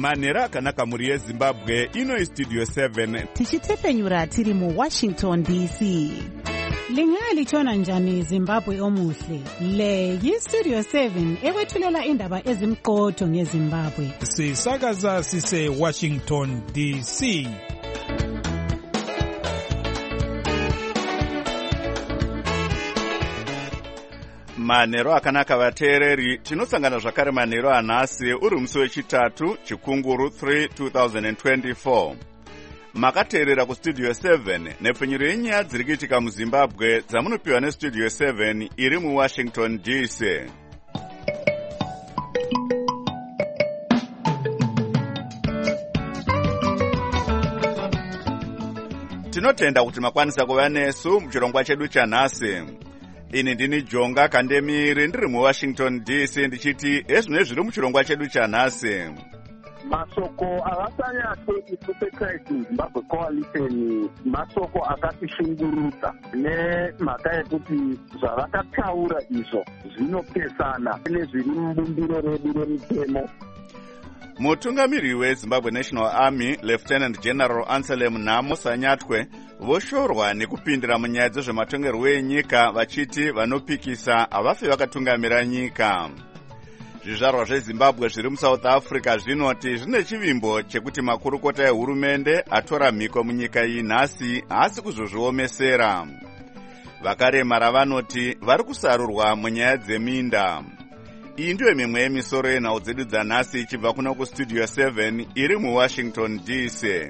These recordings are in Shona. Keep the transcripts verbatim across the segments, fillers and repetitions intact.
manhero akanaka mhuri yezimbabwe. Ino Studio seven tichitepfenyura tiri muWashington D C. Lingalitshona njani Zimbabwe omuhle? Le yiStudio seven ekwethulela indaba ezimqotho ngeZimbabwe. Sisakaza sise Washington D C. manhero akanaka vateereri. Tinosangana zvakare manhero anhasi uri musi wechitatu chikunguru three twenty twenty-four. Makateerera kuStudio seven nepfenyuro yenyaya dziri kuitika muZimbabwe dzamunopiwa neStudio seven iri muWashington D C. Tinotenda kuti makwanisa kuva nesu muchirongwa chedu chanhasi. Ini ndini Jonga Kandemiri ndiri muWashington D C ndichiti ezvino zviri muchirongwa chedu chanhasi. Masoko avasanyatwe isu peChrist Zimbabwe Coalition masoko akatishungurudza nemhaka yekuti zvavakataura izvo zvinopesana nezviri mubumbiro redu remitemo. Mutungamiri weZimbabwe National Army Lieutenant General Anselm Namo Sanyatwe voshorwa nekupindira munyaya dzezvematongerwo enyika vachiti vanopikisa havafi vakatungamira nyika. Zvizvarwa zveZimbabwe zviri muSouth Africa zvinoti zvine chivimbo chekuti makurukota ehurumende atora mhiko munyika iyi nhasi haasi kuzozviomesera. Vakaremara vanoti vari kusarurwa munyaya dzeminda. Iyi ndiyo mimwe yemisoro yenhau dzedu dzanhasi ichibva kuno kuStudio seven iri muWashington D C.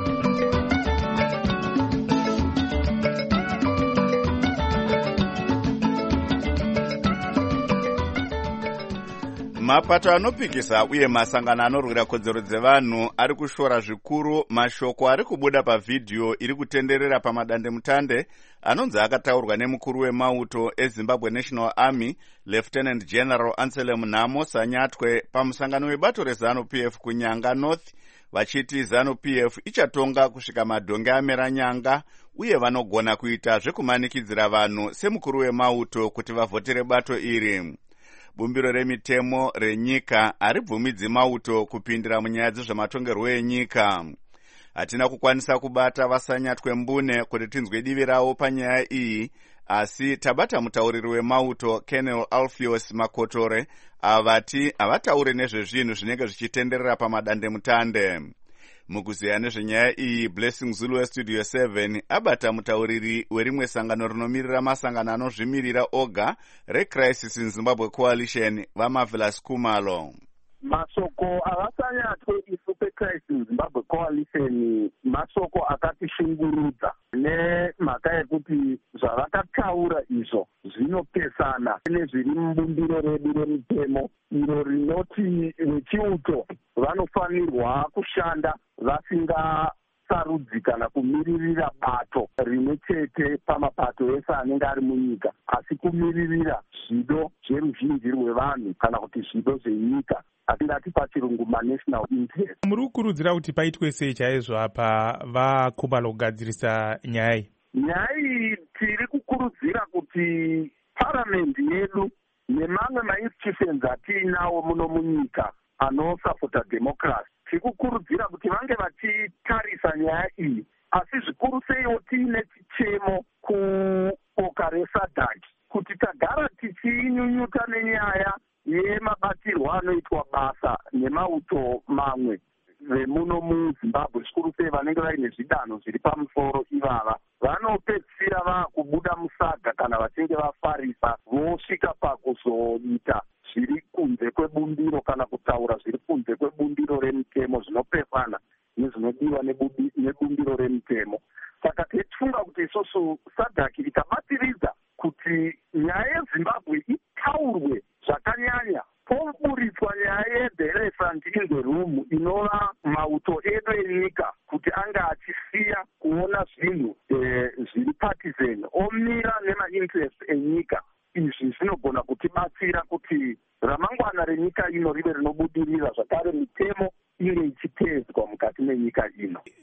Mapato anopikisa uye masangano anorwira kodzero dzevanhu ari kushora zvikuru mashoko ari kubuda pavhidhiyo iri kutenderera pamadandemutande anonzi akataurwa nemukuru wemauto eZimbabwe National Army Lieutenant General Anselm Namo Sanyatwe pamusangano webato reZANU-P F kuNyanga North, vachiti ZANU-P F ichatonga kusvika madhonge amera nyanga uye vanogona kuita zvekumanikidzira vanhu semukuru wemauto kuti vavhotere bato iri. Bumbiro remitemo renyika haribvumidzi mauto kupindira munyaya dzezvematongerwo enyika. Hatina kukwanisa kubata Vasanyatwe mbune kuti tinzwe divi ravo panyaya iyi, asi tabata mutauriri wemauto Colonel Alpheus Makotore avati havatauri nezvezvinhu zvinenge zvichitenderera pamadandemutande. Mukuziya nezvenyaya iyi, Blessing Zulu weStudio seven abata mutauriri werimwe sangano rinomirira masangano anozvimirira oga reCrisis in Zimbabwe Coalition vaMarvelous Kumalo. Masoko avasanyatwe isu peChrist in Zimbabwe Coalition masoko akatishungurudza nemhaka yekuti zvavakataura izvo zvinopesana nezviri mubumbiro redu remitemo iro rinoti vechiuto vanofanirwa kushanda vasingasarudzi kana kumiririra bato rimwe chete pamapato ese anenge ari munyika, asi kumiririra zvido zveruzhinji rwevanhu kana kuti zvido zvenyika, atingati pachirungu manational interest. Muri kukurudzira kuti paitwe sei chaizvo apa vaKumalo kugadzirisa nyaya iyi? Nyaya iyi tiri kukurudzira kuti paramendi yedu nemamwe mainstitutions atiinawo muno munyika anosapota democracy, tiri kukurudzira kuti vange vachitarisa nyaya iyi, asi zvikuru seiwo tiine chichemo kuboka resadhaki kuti tagara tichinyunyuta nenyaya yemabatirwo anoitwa basa nemauto mamwe vemuno muZimbabwe, zvikuru sei vanenge vaine zvidanho zviri pamusoro ivava vanopedzisira vakubuda musaga kana vachinge vafarisa vosvika pakuzoita zviri kunze kwebumbiro kana kutaura zviri kunze kwebumbiro remitemo zvinopesana nezvinodiwa nebumbiro remitemo. Saka tichifunga kuti isusu sadhaki ikabatiridza kuti nyaya yeZimbabwe itaurwe zvakanyanya, poburitswa nyaya ye the elephant in the room inova mauto edu enyika kuti anga achisiya kuona zvinhu eh, zviri partisan omira nemainterest enyika. Izvi zvinogona kutibatsira kuti ramangwana renyika ino rive rinobudirira, zvakare mitemo inge ichitedzwa mukati menyika ino.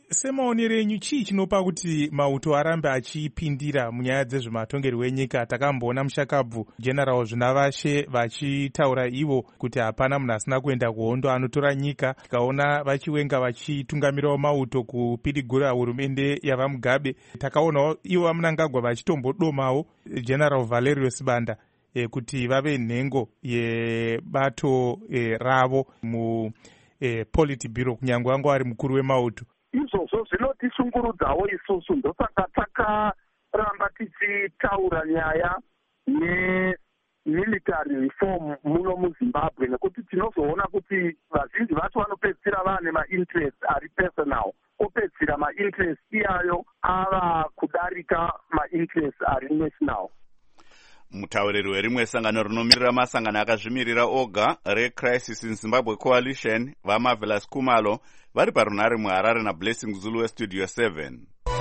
Semaonero enyu chii chinopa kuti mauto arambe achipindira munyaya dzezvematongerwo enyika? Takamboona mushakabvu General Zvinavashe vachitaura ivo kuti hapana munhu asina kuenda kuhondo anotora nyika. Tikaona vachiwenga vachitungamirawo mauto kupidigura hurumende yava Mugabe. Takaonawo ivo vamunangagwa vachitombodomawo General Valerio Sibanda e, kuti vave nhengo yebato e, ravo mu e, Politburo kunyange wanga ari mukuru wemauto. Izvozvo zvinotishungurudzawo isusu, ndosaka takaramba tichitaura nyaya nemilitary reform muno muZimbabwe, nekuti tinozoona kuti vazhinji vacho vanopedzisira vane mainterest ari personal, opedzisira mainterest iyayo ava kudarika mainterest ari national. Mutauriri werimwe sangano rinomirira masangano akazvimirira oga reCrisis in Zimbabwe Coalition vaMarvelous Kumalo vari parunare muHarare naBlessing Zulu weStudio seven.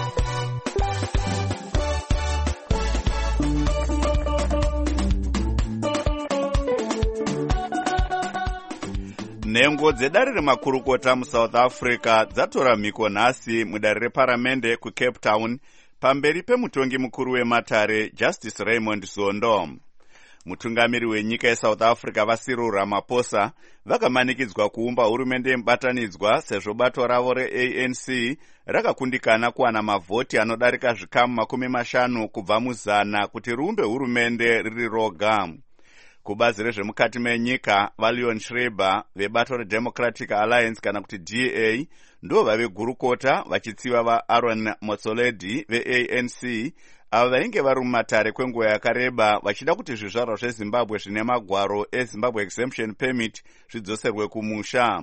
Nhengo dzedare remakurukota muSouth Africa dzatora mhiko nhasi mudare reparamende kuCape Town pamberi pemutongi mukuru wematare Justice Raymond Zondo. Mutungamiri wenyika yeSouth Africa vaCyril Ramaphosa vakamanikidzwa kuumba hurumende yemubatanidzwa sezvo bato ravo reA N C rakakundikana kuwana mavhoti anodarika zvikamu makumi mashanu kubva muzana kuti riumbe hurumende riri roga. Kubazi rezvemukati menyika vaLeon Schreiber vebato reDemocratic Alliance kana kuti D A ndo vave gurukota vachitsiva vaAaron Motsoaledi veA N C avo vainge vari mumatare kwenguva yakareba vachida kuti zvizvarwa zveZimbabwe zvine magwaro eZimbabwe Exemption Permit zvidzoserwe kumusha.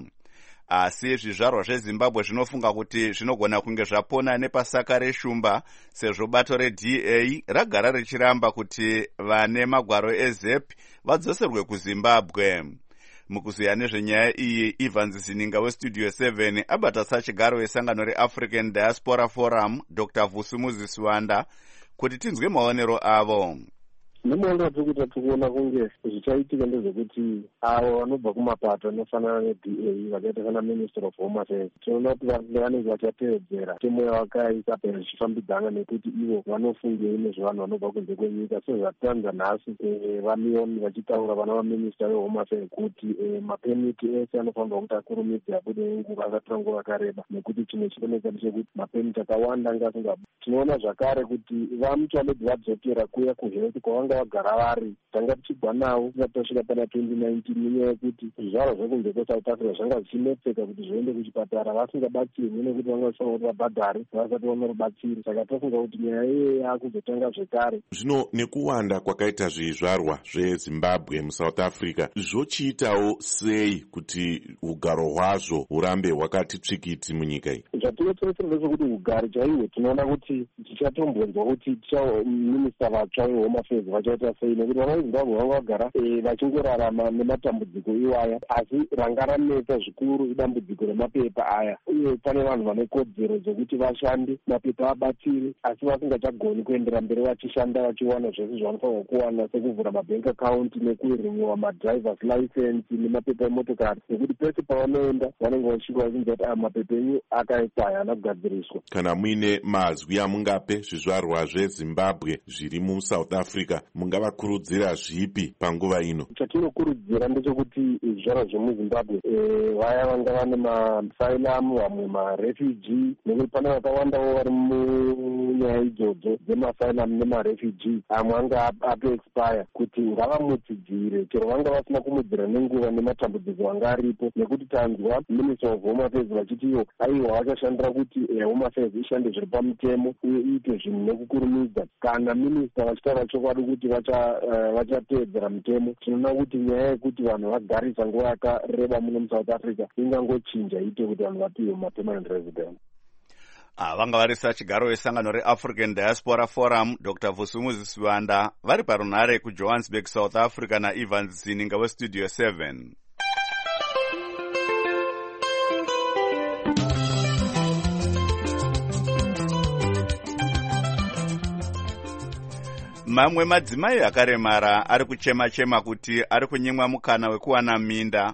Asi zvizvarwa zveZimbabwe zvinofunga kuti zvinogona kunge zvapona nepasaka reshumba sezvo bato reD A ragara richiramba kuti vane magwaro eZep vadzoserwe kuZimbabwe. Mukuziya nezvenyaya iyi, Evans Zininga weStudio seven abata sachigaro wesangano reAfrican Diaspora Forum Doctor Vusumuzi Siwanda kuti tinzwe maonero avo. Nemaonero ekuti tikuona kunge zvichaitika ndezvekuti avo vanobva kumapato anofanana neD A vakaita kana Minister of Home Affairs tinoona kuti vanenge vachatevedzera temwe yavakaisa pera zvichifambidzana nekuti ivo vanofungei nezvevanhu vanobva kunze kwenyika. Sezvatanza nhasi vaLeon vachitaura vana vaMinista weHome Affairs kuti mapemiti ese anofanirwa kuti akurumidze abude nenguva akatora nguva yakareba, nekuti chimwe chinooneka ndechekuti mapemiti akawanda anga asingabude. Tinoona zvakare kuti vaMutsoaledi vadzokera kuya kuHealth kwavanga vagara vari, tanga tichigwa navo tisati tasvika pana twenty nineteen nenyaya yekuti zvizvarwa zvekunze kweSouth Africa zvanga zvichinetseka kuti zviende kuchipatara vasingabatsirwi nekuti vanga vachifanira kuti vabhadhare vasati vaona rubatsiro. Saka tofunga kuti nyaya iyoyo yaakuzotanga zvekare. Zvino nekuwanda kwakaita zvizvarwa zveZimbabwe muSouth Africa zvochiitawo sei kuti ugaro hwazvo hurambe hwakati tsvikiti munyika iyi? Zvatinotseretsera ndezvekuti ugari chaihwo tinoona kuti tichatombonzwa kuti minista vatsva weHome Affairs vachaita sei, nekuti vana veZimbabwe vanga vagara vachingorarama nematambudziko iwaya, asi ranga ranetsa zvikuru idambudziko remapepa aya, uye pane vanhu vane kodzero dzokuti vashande mapepa abatsire asi vasingachagoni kuendera mberi vachishanda vachiwana zvese zvavanofanirwa kuwana sekuvhura mabank account nekurinyiwa madrivers license nemapepa emotokari, nekuti pese pavanoenda vanenge vachikwa vachinza kuti aya mapepa enyu akaekwa haana kugadziriswa. Kana muine mazwi amungape zvizvarwa zveZimbabwe zviri muSouth Africa mungavakurudzira zvipi panguva ino? Chatinokurudzira ndechekuti zvizvarwa zvemuZimbabwe vaya vanga vane maasylum, vamwe marefugee, nekuti pane vakawandawo vari munyaya idzodzo dzemaasylum nemarefugee, amwe anga ato-expire, kuti ngavamutsidzire chero vanga vasina kumudzira nenguva nematambudziko anga aripo, nekuti tanzwa Minister of Home Affairs vachiti ivo aiwa vachashandira kuti Home Affairs ishande zviri pamutemo uye iite zvinhu nekukurumidza. Kana minista vachitaura chokwadi kuti vachateedzera mutemo, tinoona kuti nyaya yekuti vanhu vagarisa nguva yakareba muno muSouth Africa ingangochinja iite kuti vanhu vapiwe mapermanent residence. Vanga vari sachigaro wesangano reAfrican Diaspora Forum Doctor Vusumuzi Siwanda vari parunare kuJohannesburg, South Africa naEvans Zininga weStudio seven. Mamwe madzimai akaremara ari kuchema chema kuti ari kunyimwa mukana wekuwana minda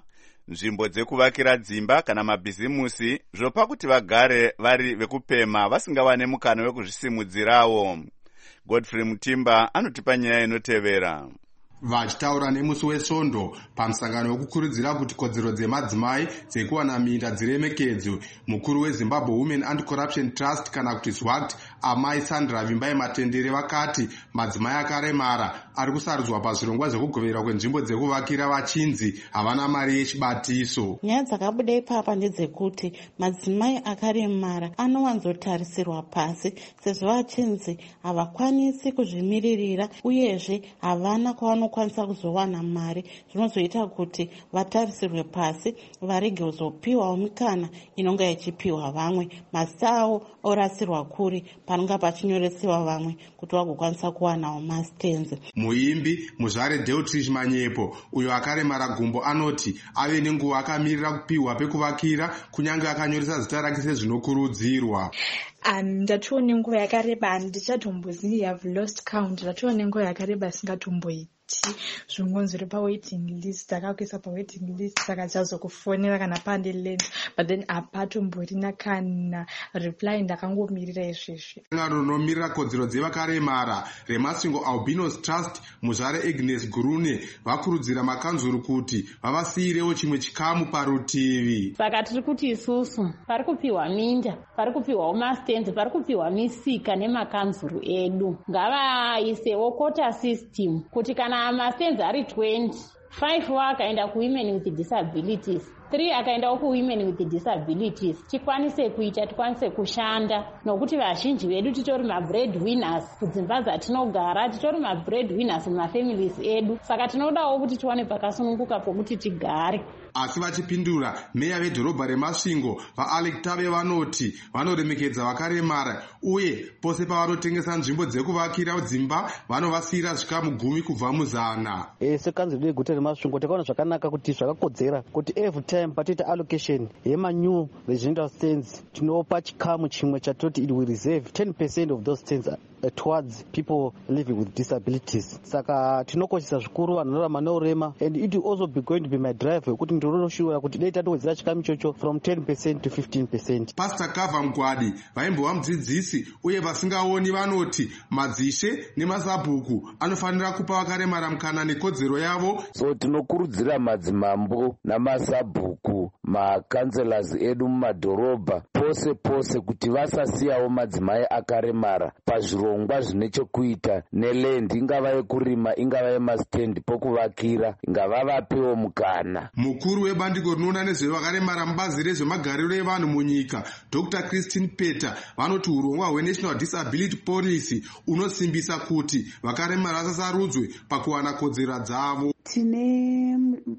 nzvimbo dzekuvakira dzimba kana mabhizimusi zvopa kuti vagare vari vekupema vasingawane mukana wekuzvisimudzirawo. Godfrey Mutimba anotipa nyaya inotevera. Vachitaura nemusi wesvondo pamusangano wekukurudzira kuti kodzero dzemadzimai dzekuwana minda dziremekedzwe, mukuru weZimbabwe Women Anti-Corruption Trust kana kuti ZWACT Amai Sandra Vimbai Matendere vakati madzimai akaremara ari kusarudzwa pazvirongwa zvekugovera kwenzvimbo dzekuvakira vachinzi havana mari yechibatiso. Nyaya dzakabuda ipapa ndedzekuti madzimai akaremara anowanzotarisirwa pasi sezvo vachinzi havakwanisi kuzvimiririra uyezve havana kwavano kwanisa kuzowana mari, zvinozoita kuti vatarisirwe pasi varege kuzopiwa mikana inonga ichipiwa vamwe, mazita avo orasirwa kuri panonga pachinyoresiwa vamwe kuti vagokwanisa kuwanawo mastenzi. Muimbi Muzvare Deutrich Manyepo uyo akaremara gumbo anoti ave nenguva akamirira kupiwa pekuvakira kunyange akanyoresa zita rake sezvinokurudzirwa. Ndatoona nenguva yakareba, ndichatombozivi have lost count. Ndatoona nenguva yakareba singatomboiti zvingonzi uri pawaiting list, akakuisa pawaiting list saka chazokufonera kana pande land, but then apatomborina kana reply, ndakangomirira izvezvi. Ngano nomirira kodzero dzevakaremara reMasingo Albinos Trust Muzvare Agnes Gurune vakurudzira makanzuru kuti vavasiyirewo chimwe chikamu parutivi. Saka tiri kuti isusu pari kupiwa minda, pari kupiwawo mastenzi, pari kupiwa misika nemakanzuru edu ngavaisewo quota system kuti kana mastenzi ari twenty, five wakaenda kuwomen with disabilities, three akaendawo kuwomen with disabilities, tikwanise kuita, tikwanise kushanda, nokuti vazhinji vedu titori mabreadwinners kudzimba dzatinogara, titori mabreadwinners mumafamilies edu, saka tinodawo kuti tiwane pakasununguka pokuti tigare. Asi vachipindura, meya vedhorobha reMasvingo vaAlec Tave vanoti vanoremekedza vakaremara uye pose pavanotengesa nzvimbo dzekuvakira dzimba vanovasiyira zvikamu gumi kubva muzana. Sekanzuro reguta reMasvingo takaona zvakanaka kuti zvakakodzera kuti every time patita allocation yemanew residential stands tinopa chikamu chimwe chatoti it will reserve ten percent of those stands towards people living with disabilities. Saka tinokoshesa zvikuru vanhu vanorarama neurema, and it will also be going to be my drive kuti ndinoshura kuti dai tatowedzera chikamu ichocho from ten percent to fifteen percent. Pastor Kava Mgwadi vaimbova mudzidzisi uye vasingaoni vanoti madzishe nemasabhuku anofanira kupa vakaremara mukana nekodzero yavo. So tinokurudzira madzimambo namasabhuku makanselas edu mumadhorobha pose pose kuti vasasiyawo madzimai akaremara pazvirongwa zvine chekuita nelendi, ingava yekurima ingava yemastendi pokuvakira, ngavavapewo mukana. Mukuru webandiko rinoona nezvevakaremara mubazi rezvemagariro evanhu munyika Doctor Christine Peter vanoti urongwa hweNational Disability Policy unosimbisa kuti vakaremara vasasarudzwe pakuwana kodzero dzavo. Tine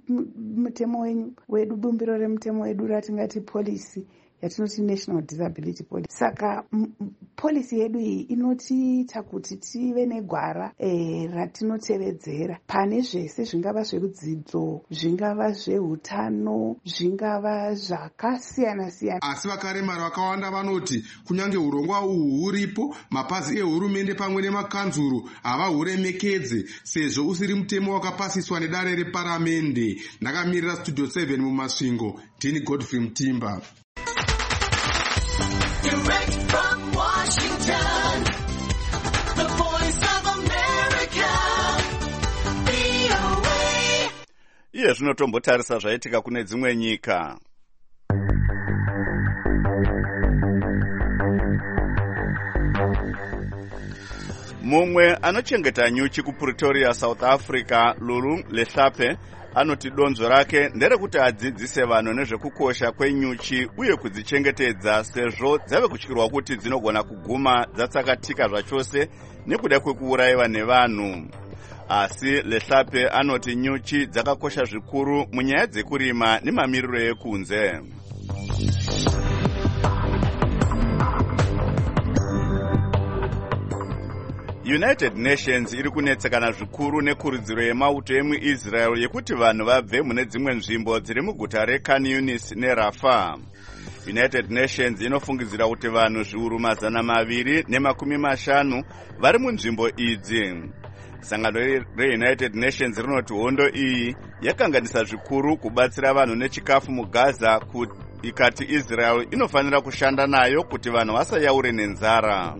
mutemo wedu, bumbiro remutemo wedu ratingati policy yatinoti National Disability Policy. Saka policy yedu iyi inotiita kuti tive negwara e, ratinotevedzera pane zvese, zvingava zverudzidzo, zvingava zveutano, zvingava zvakasiyana siyana. Asi vakaremara vakawanda vanoti kunyange urongwa uhu huripo, mapazi ehurumende pamwe nemakanzuru havahuremekedze sezvo usiri mutemo wakapasiswa nedare reparamende. Ndakamirira Studio seven muMasvingo, ndini Godfrey Mutimba. Direct from Washington, the voice of America, V O A. Iye zvinotombotarisa zvaitika kune dzimwe nyika. Mumwe anochengeta nyuchi kuPretoria, South Africa, Lulu Lehlape anoti donzo rake nderekuti adzidzise vanhu nezvekukosha kwenyuchi uye kudzichengetedza sezvo dzave kutyirwa kuti dzinogona kuguma dzatsakatika zvachose nekuda kwekuurayiwa nevanhu. Asi Lehlape anoti nyuchi dzakakosha zvikuru munyaya dzekurima nemamiriro ekunze. United Nations iri kunetsekana zvikuru nekurudziro yemauto emuIsrael yekuti vanhu vabve mune dzimwe nzvimbo dziri muguta reKhan Yunis neRafah. United Nations inofungidzira kuti vanhu zviuru mazana maviri nemakumi mashanu vari munzvimbo idzi. Sangano reUnited Nations rinoti hondo iyi yakanganisa zvikuru kubatsira vanhu nechikafu muGaza, ikati Israel inofanira kushanda nayo kuti vanhu vasayaure nenzara.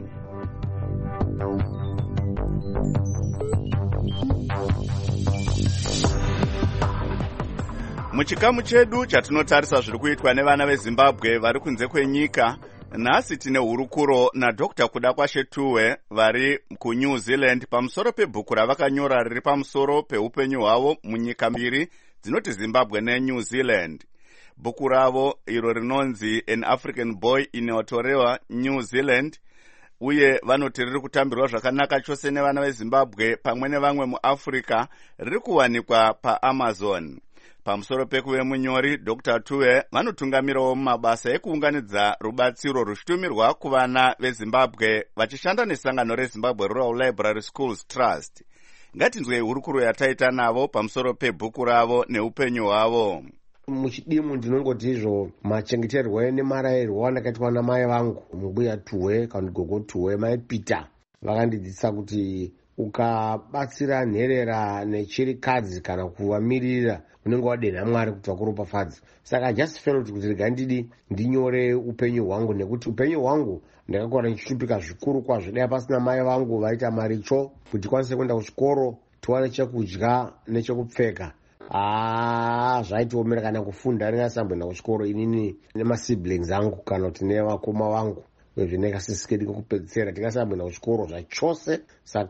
Muchikamu chedu chatinotarisa zviri kuitwa nevana veZimbabwe vari kunze kwenyika, nhasi tine hurukuro naDr Kuda Kwashe Tuwe vari kuNew Zealand pamusoro pebhuku ravakanyora riri pamusoro peupenyu hwavo munyika mbiri dzinoti Zimbabwe neNew Zealand. Bhuku ravo iro rinonzi An African Boy in Aotearoa, New Zealand, uye vanoti riri kutambirwa zvakanaka chose nevana veZimbabwe pamwe nevamwe muAfrica, riri kuwanikwa paAmazon. Pamusoro pekuve munyori, Doctor Tuwe vanotungamirawo mabasa ekuunganidza rubatsiro ruchitumirwa kuvana veZimbabwe vachishanda nesangano reZimbabwe Rural Library Schools Trust. Ngatinzwei hurukuro yataita navo pamusoro pebhuku ravo neupenyu hwavo. Muchidimu ndinongoti izvo machengeterwo nemarayirwo andakaitwa namai vangu mubuya Tuwe kana gogo Tuwe, mai Peter, vakandidzidzisa kuti ukabatsira nherera nechirikadzi kana kuvamirira unenge wadenha Mwari kuti vakuropafadza. Saka I just felt kuti rega ndidi ndinyore upenyu hwangu, nekuti upenyu hwangu ndakakura ndichishupika zvikuru kwazvo. Dai pasina mai vangu vaita maricho kuti kwanise kuenda kuchikoro, tiwane chekudya nechekupfeka, Ah, zvaitiomera kana kufunda ringasamboenda kuchikoro inini nemasiblings angu kana kuti nevakoma vangu zvinekasisikendi kokupedzisira tingasamboenda kuchikoro zvachose.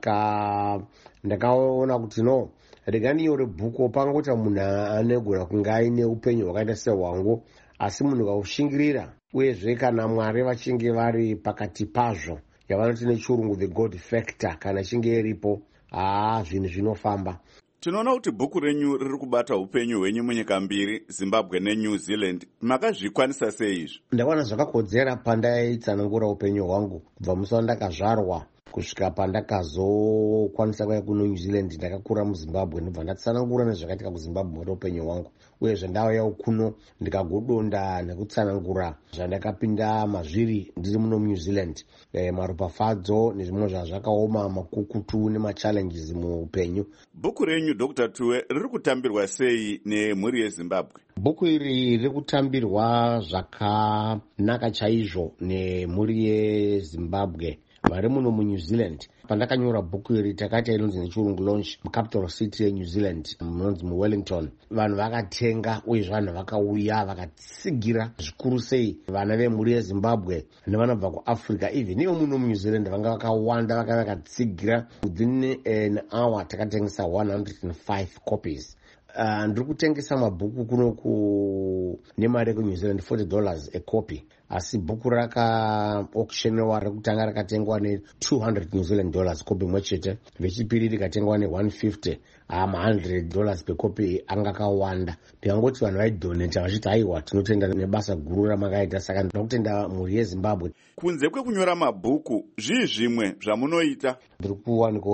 Saka ndakaona kuti no, rega ndiyore bhuku pangoti munhu anegona kunge aine upenyu hwakaita sehwangu, asi munhu kaushingirira, uyezve kana Mwari vachinge vari pakati pazvo, yavanoti nechirungu the God factor, kana chinge iripo, ah, zvinhu zvinofamba. Tinoona kuti bhuku renyu riri kubata upenyu hwenyu munyika mbiri, Zimbabwe neNew Zealand. Makazvikwanisa sei izvi? Ndakaona zvakakodzera pandaitsanangura upenyu hwangu kubva musi wandakazvarwa kusvika pandakazokwanisa kuya kuno New Zealand. Ndakakura muZimbabwe ndobva ndatsanangura nezvakaitika kuZimbabwe muri upenyu hwangu, uyezve ndauyawo kuno ndikagodonda nekutsanangura zvandakapinda mazviri ndiri muno New Zealand, e, maropafadzo nezvimwe zvazvakaoma, makukutu nemachallenges muupenyu. Bhuku renyu Doctor Tuwe riri kutambirwa sei nemhuri yeZimbabwe? Bhuku iri riri kutambirwa zvakanaka chaizvo nemhuri yeZimbabwe vari muno muNew Zealand. Pandakanyora bhuku iri takati inonzi nechirungu launch mucapital city yeNew Zealand, munonzi muWellington. Vanhu vakatenga uye vanhu vakauya vakatsigira zvikuru sei vana vemhuri yeZimbabwe nevanobva kuAfrica, even ivo muno muNew Zealand vanga vakawanda vaka vakatsigira. Within an hour takatengesa one hundred five copies. Uh, ndiri kutengesa mabhuku kuno ku nemari kuNew Zealand forty dollars a copy, asi bhuku raka auctionwa rekutanga rakatengwa ne two hundred New Zealand dollars copy mwechete, vechipiri rikatengwa ne one fifty, ama one hundred dollars per copy. Anga kawanda, ndingangoti vanhu vaidoneta vachiti aiwa tinotenda nebasa guru ramakaita. Saka ndinokutenda mhuri yeZimbabwe. Kunze kwekunyora mabhuku, zvii zvimwe zvamunoita? Ndiri kuwanikawo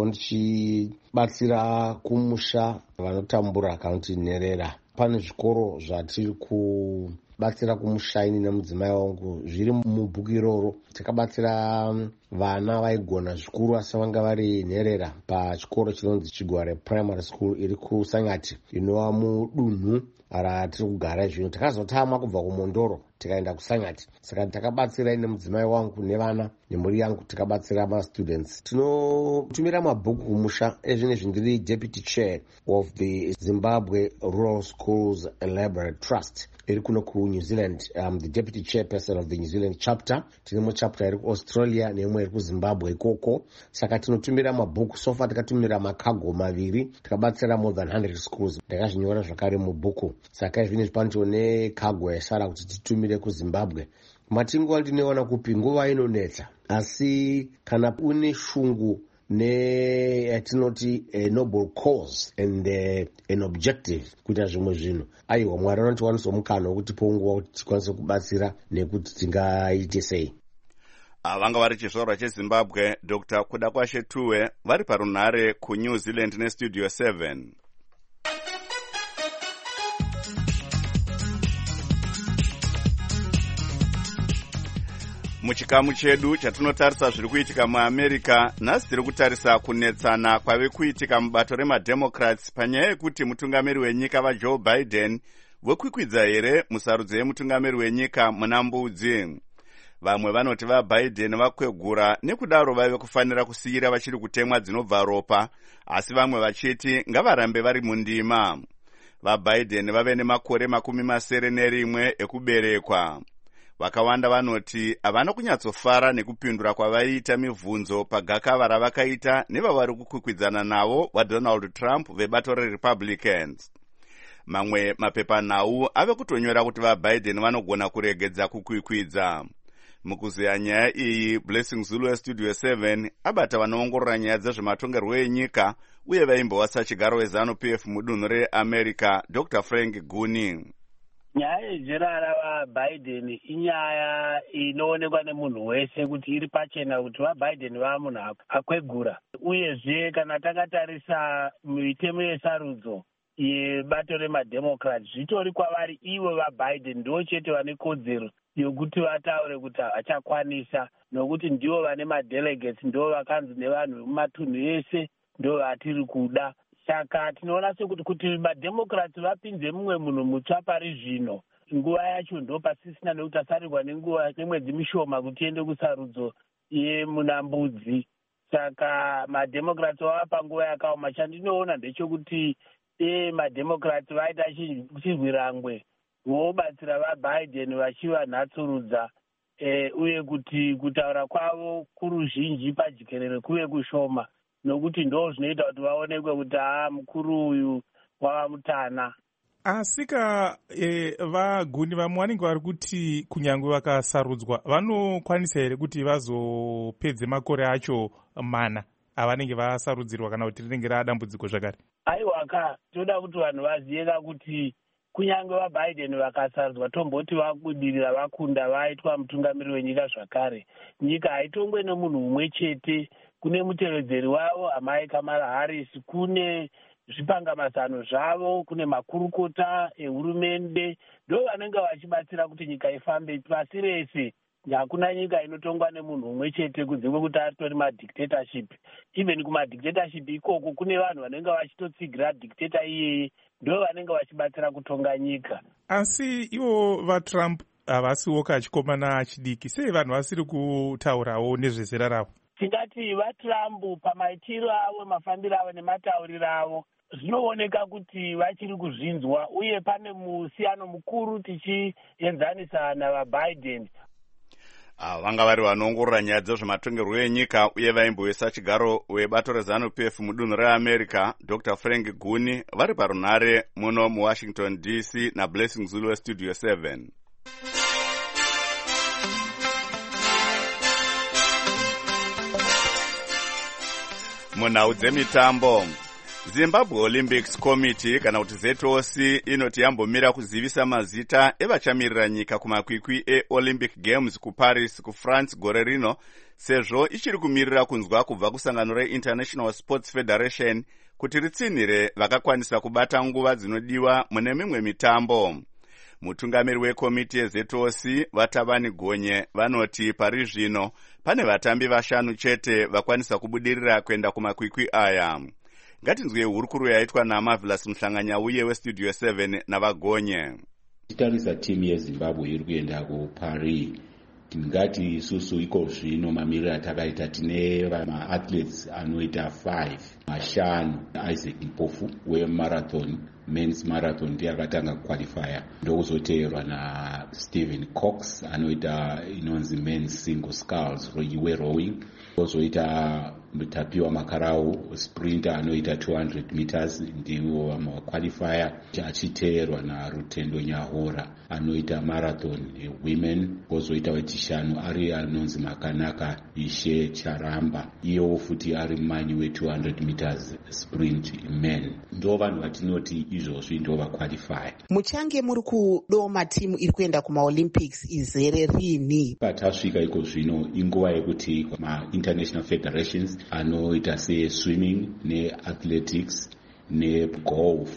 ndichibatsira kumusha vanotambura kana kuti nherera. Pane zvikoro zvatiri kubatsira kumushaini nemudzimai wangu zviri mubhuku iroro. Takabatsira vana vaigona zvikuru asi vanga vari nherera pachikoro chinonzi Chigware Primary School iri kuSangati, inova mudunhu ratiri kugara zvino. Takazotama kubva kuMondoro tikaenda kuSangati, saka takabatsira ine mudzimai wangu nevana nemhuri yangu, tikabatsira mastudents. Tinotumira mabhuku kumusha. Ezvinezvi ndiri deputy chair of the Zimbabwe Rural Schools Library Trust iri kuno kuNew Zealand. Um, the deputy chairperson of the New Zealand chapter. Tinemo chapter iri kuAustralia neimwe iri kuZimbabwe ikoko. Saka tinotumira mabhuku. Sofa tikatumira makago maviri, tikabatsira more than one hundred schools. Ndakazvinyora zvakare mubhuku. Saka izvinezvi panotone kago yasara kuti titumire kuZimbabwe. Matinguva ndinoona kupi nguva inonetsa, asi kana une shungu ne yatinoti a noble cause and uh, an objective kuita zvimwe zvinhu, aiwa Mwari anotiwanisa mukana wekuti ponguva kuti tikwanise kubatsira nekuti tingaite sei. Vanga vari chizvarwa cheZimbabwe Doctor Kuda Kwashe Tuwe vari parunhare kuNew Zealand neStudio seven. muchikamu chedu chatinotarisa zviri kuitika muamerica, nhasi tiri kutarisa kunetsana kwave kuitika mubato remademocrats panyaya yekuti mutungamiri wenyika vajoe biden vokwikwidza here musarudzo yemutungamiri wenyika muna mbudzi. Vamwe vanoti vaBiden vakwegura nekudaro vave kufanira kusiyira vachiri kutemwa dzinobva ropa, asi vamwe vachiti ngavarambe vari mundima. VaBiden vave nemakore makumi masere nerimwe ekuberekwa. Vakawanda vanoti havana kunyatsofara nekupindura kwavaiita mibvunzo pagakava ravakaita nevavari kukwikwidzana navo vaDonald Trump vebato reRepublicans. Mamwe mapepanhau ave kutonyora kuti vaBiden vanogona kuregedza kukwikwidza. Mukuziya nyaya iyi, Blessing Zulu weStudio seven abata vanoongorora nyaya dzezvematongerwo enyika uye vaimbowasa chigaro weZanu-P F mudunhu reAmerica, Doctor Frank Guni. Nyaya yezera vaBiden inyaya inoonekwa nemunhu wese kuti iri pachena kuti vaBiden vamunhu akwegura. Uyezve kana takatarisa mitemo yesarudzo yebato remademocrat zvitori kwavari ivo vaBiden ndo chete vane kodzero yokuti vataure kuti havachakwanisa, nokuti ndivo vane madelegates, ndo vakanzi nevanhu vemumatunhu ese ndo vatiri kuda. Saka tinoona sekuti kuti mademocrats vapinze mumwe munhu mutsva pari zvino, nguva yacho ndo pasisina nekuti asarirwa nenguva nemwedzi mishoma kuti ende kusarudzo yemunambudzi. Saka mademocrats vava nguva yakaoma. Chandinoona ndechekuti e mademocrats vaita chirwirangwe vobatsira vaBiden vachiva nhatsurudza, e, uye kuti kutaura kwavo kuruzhinji pajikerere kuve kushoma, nokuti ndo zvinoita kuti vaonekwe kuti haa mukuru uyu wava mutana. Asika e, vaguni vamwe vanenge vari kuti kunyange vakasarudzwa vanokwanisa here kuti vazopedze makore acho mana avanenge vasarudzirwa kana kuti rinenge radambudziko zvakare? Aiwaka, toda kuti vanhu vaziyeka kuti kunyange vaBiden vakasarudzwa tomboti vabudirira vakunda vaitwa mutungamiri wenyika zvakare, nyika haitongwe nemunhu mumwe chete. Kune mutevedzeri wavo amai Kamala Harris, kune zvipangamazano zvavo, kune makurukota ehurumende, ndo vanenge vachibatsira kuti nyika ifambe pasi rese. Hakuna nyika inotongwa nemunhu mumwe chete kunze kwekuti atori madictatorship. Even kumadictatorship ikoko kune vanhu vanenge vachitotsigira dictator iyeye, ndo vanenge vachibatsira kutonga nyika. Asi ivo vaTrump havasiwo kachikomana chidiki, sei vanhu vasiri kutaurawo nezvezera ravo? Tingati vaTrump pamaitiro avo, mafambiro avo nematauriro avo zvinooneka kuti vachiri kuzvinzwa, uye pane musiyano mukuru tichienzanisa navaBiden. Ah, vanga vari vanoongorora nyaya dzezvematongerwo enyika uye vaimboisa chigaro webato reZanu-P F mudunhu reAmerica, Doctor Frank Guni, vari parunhare muno muWashington D C naBlessing Zulu weStudio seven. Munhau dzemitambo, Zimbabwe Olympics Committee kana kuti Z O C inoti yambomira kuzivisa mazita evachamirira nyika kumakwikwi eOlympic Games kuParis kuFrance gore rino, sezvo ichiri kumirira kunzwa kubva kusangano reInternational Sports Federation kuti ritsinhire vakakwanisa kubata nguva dzinodiwa mune mimwe mitambo. Mutungamiri wekomiti yeZ O C Vatavani Gonye vanoti pari zvino pane vatambi vashanu chete vakwanisa kubudirira kuenda kumakwikwi aya. Ngatinzwe hurukuru yaitwa naMarvelous Mhlanganya uye weStudio seven navagonye. Titarisa timu yeZimbabwe iri kuenda kuParis. Tingati isusu iko zvino mamiriro atakaita tine vama-athletes anoita five. Mashanu, Isaac Mpofu wemarathon, men's marathon ndiye akatanga kuqualifya. Ndokuzoteerwa naStephen Cox anoita inonzi men's single sculls we-rowing. Kozoita Mutapiwa Makarau sprinter anoita two hundred meters ndiwo vamaqualifya, achiteerwa naRutendo Nyahora anoita marathon women. Kozoita wechishanu ari anonzi Makanaka Ishe Charamba, iyewo futi ari mumanyi we two hundred meters sprint men. Ndo vanhu vatinoti izvozvi ndo vaqualify. Muchange muri kudoma timu iri kuenda kumaolympics izere rini? Patasvika iko zvino inguva yekuti ma-international federations anoita se-swimming ne-athletics ne-golf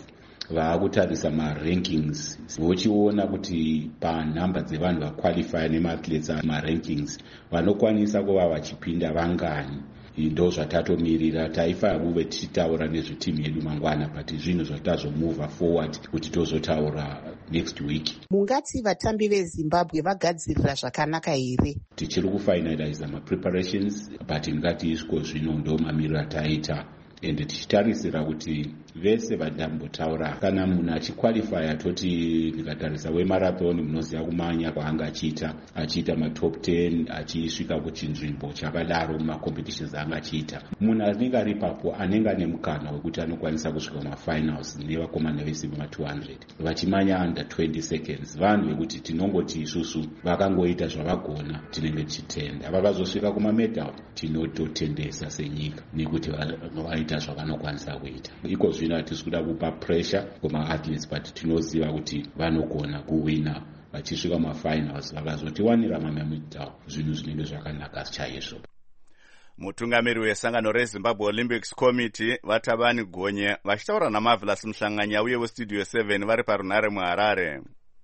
vaakutarisa marankings vochiona kuti panhamba dzevanhu vaqualifya nemaathletes amarankings vanokwanisa kuva vachipinda vangani. Ndo zvatatomirira taifaya kuve tichitaura nezvetimu yedu mangwana but zvinhu zvatazomova forward kuti tozotaura next week. Mungati vatambi veZimbabwe vagadzirira zvakanaka here? Tichiri kufinalize mapreparations but ngati isiko zvino ndo mamiriro ataita ende tichitarisira kuti vese vadambotaura kana munhu achiqualifya toti ndikatarisa wemarathon munoziva kumanya kwaanga achiita achiita matop ten achisvika kuchinzvimbo chakadaro mumacompetitions aanga achiita munhu anenge ari ipapo anenge ane mukana wekuti anokwanisa kusvika kumafinals nevakomana vese vema two hundred vachimanya under twenty seconds vanhu vekuti tinongoti isusu vakangoita zvavagona tinenge tichitenda vavazosvika kumamedal tinototendesa senyika nekuti vaita zvavanokwanisa kuita. Iko zvino hatisi kuda kupa pressure kuma-athletes but tinoziva kuti vanogona kuwina vachisvika kumafinals vakazotiwanira mamemedal zvinhu zvinenge zvakanaka chaizvo. Mutungamiri wesangano reZimbabwe Olympics Committee Vatabani Gonye vachitaura naMarvelous Mhlanganya uye weStudio seven vari parunare muHarare.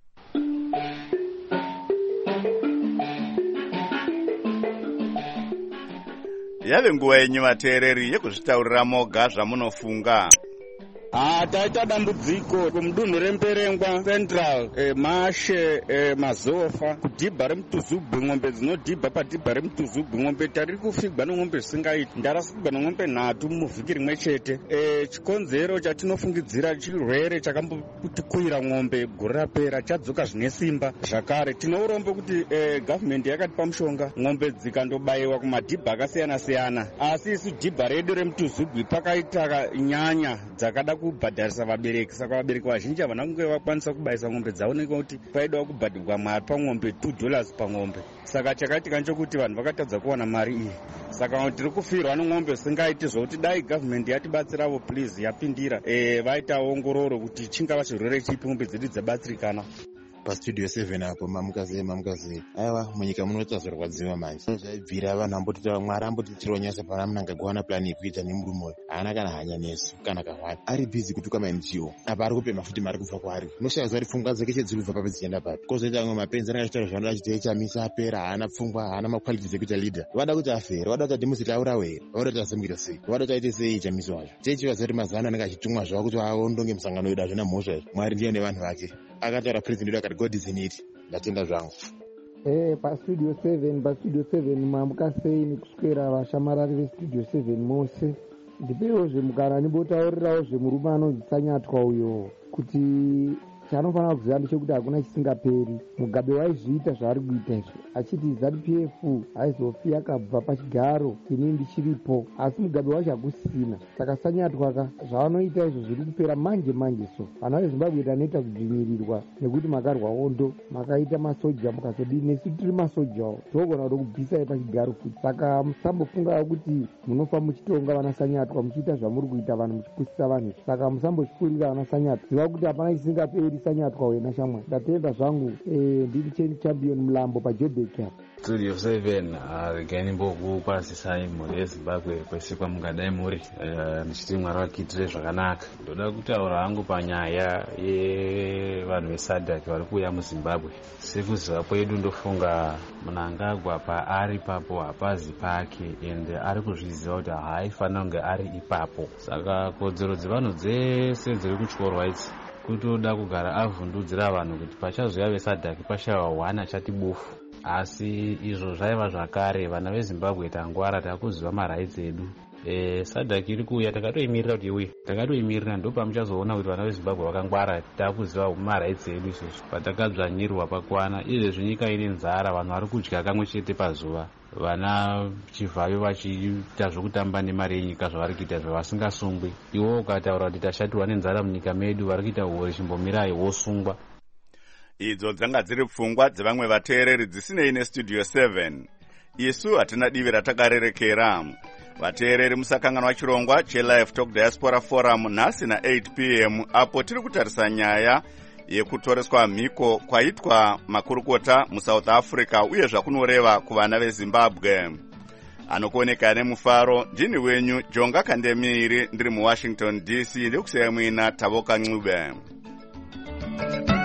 Yave nguva yenyu vateereri yekuzvitaurira moga zvamunofunga. Ah, taita dambudziko kumudunhu remperengwa Central, eh, Mashe, eh, Mazofa, kudhibha remutuzugwe, ng'ombe dzinodhibha padhibha remutuzugwe, ng'ombe tariri kufigwa neng'ombe zvisingaiti, ndarasifigwa neng'ombe nhatu muvhiki rimwe chete. Eh, chikonzero chatinofungidzira chirwere chakambotikuira ng'ombe gore rapera chadzoka zvine simba zvakare. Tino urombo kuti eh, government yakatipa mushonga ng'ombe dzikandobayiwa kumadhibha akasiyana siyana, asi isu dhibha redu remutuzugwe pakaita nyanya dzakada kubhadharisa vabereki, saka vabereki vazhinji havana kunge vakwanisa kubayisa ng'ombe dzavo nekuti paidwa kubhadharwa mari pang'ombe two dollars pang'ombe. Saka chakaitika nchokuti vanhu vakatadza kuwana mari iyi, saka tiri kufirwa neng'ombe zvisingaiti zvokuti dai government yatibatsiravo please yapindira e, vaita ongororo kuti chingava chirwere chipi ng'ombe dzedu dzabatsirikana. pastudio seven apo mamukazei mamukazei aiwa munyika munoita zvorwadziwa manje zvaibvira vanhu ambotitaura mwari ambotitironyasa pana munhu angagowana plani yekuita nemurume uyu haana kana hanya nesu kana kahwari ari bhizi kutuka ma N G O apa ari kupema futi mari kubva kwaari unoshaya zuva ri pfungwa dzake chedziri kubva papo dzichienda papi kozoita amwe mapenzi anenge achitaura zvanoda achiti chamisa apera haana pfungwa haana makwaliti dzekuita leader vada kuti afere vada kuti ademuzitaurawo here vada kuti azemukira sei vada kuti aite sei chamisi wacho cheichivaza kuti mazano anenge achitumwa zvavo kuti aondonge musangano wedu hazvina mhosva izvo mwari ndiye nevanhu vake akataura president wedu akati god is in it ndatenda zvangu. Eh, pastudio seven pastudio seven mamuka sei nekuswera vashamarari vestudio seven mose ndipewo zvemukana nimbotaurirawo zvemurume anonzitsanyatwa uyo kuti chaanofanira kuziva ndechekuti hakuna chisingaperi. Mugabe waizviita zvaari kuita izvi achiti zanu P F aizofi yakabva pachigaro ini ndichiripo, asi mugabe wacho hakusina. Saka sanyatwa ka zvavanoita izvo zviri kupera manje manje. So vana veZimbabwe tanoita kudzvinyirirwa nekuti makarwa ondo makaita masoja mukazodii nesu tiri masojawo togona kuda kubvisai pachigaro futi. Saka musambofungawo kuti munofa muchitonga vana sanyatwa muchiita zvamuri kuita vanhu muchipusisa vanhu. Saka musambochipurira vana sanyatwa, ziva kuti hapana chisingaperi sanyatwa wena shamwari. Ndatenda zvangu eh, ndiri cheni champion mulambo paJobek apa. Studio seven regai nimbokukwazisai mhuri yeZimbabwe kwese kwamungadai muri ndichiti mwari vakiitire zvakanaka. Ndoda kutaura hangu panyaya yevanhu vesadhak vari kuuya muZimbabwe. Sekuziva kwedu ndofunga munhu angagwa paari ipapo hapazi pake ende ari kuzviziva kuti haaifanira kunge ari ipapo. Saka kodzero dzevanhu dzese dziri kutyorwa idzi kutoda kugara avhundudzira vanhu kuti pachazoya vesadhaki pashaiwa one achati bofu. Asi izvo zvaiva zvakare vana veZimbabwe tangwara takuziva maraitsi edu. E, sadhaki iri kuuya takatoimirira kuti iwe takatoimirira ndo pamuchazoona kuti vana veZimbabwe vakangwara takuziva maraitsi edu isusu patakadzvanyirwa pakwana. Izvezvi nyika ine nzara vanhu vari kudya kamwe chete pazuva, vana chivhayo vachiita zvokutamba nemari yenyika zvavari kuita zvavasingasungwi. Iwo ukataura kuti tashatirwa nenzara munyika medu vari kuita hori chimbomirai wosungwa. Idzo dzanga dziri pfungwa dzevamwe vateereri dzisinei neStudio seven. Isu hatina divi ratakarerekera. Vateereri musakanganwa chirongwa cheLive Talk Diaspora Forum nhasi na eight p m apo tiri kutarisa nyaya yekutoreswa mhiko kwaitwa makurukota muSouth Africa uye zvakunoreva kuvana veZimbabwe. anokuoneka nemufaro. Ndini wenyu Jonga Kandemiri ndiri muWashington D C. Ndikusiya mwina Tavoka Ncube.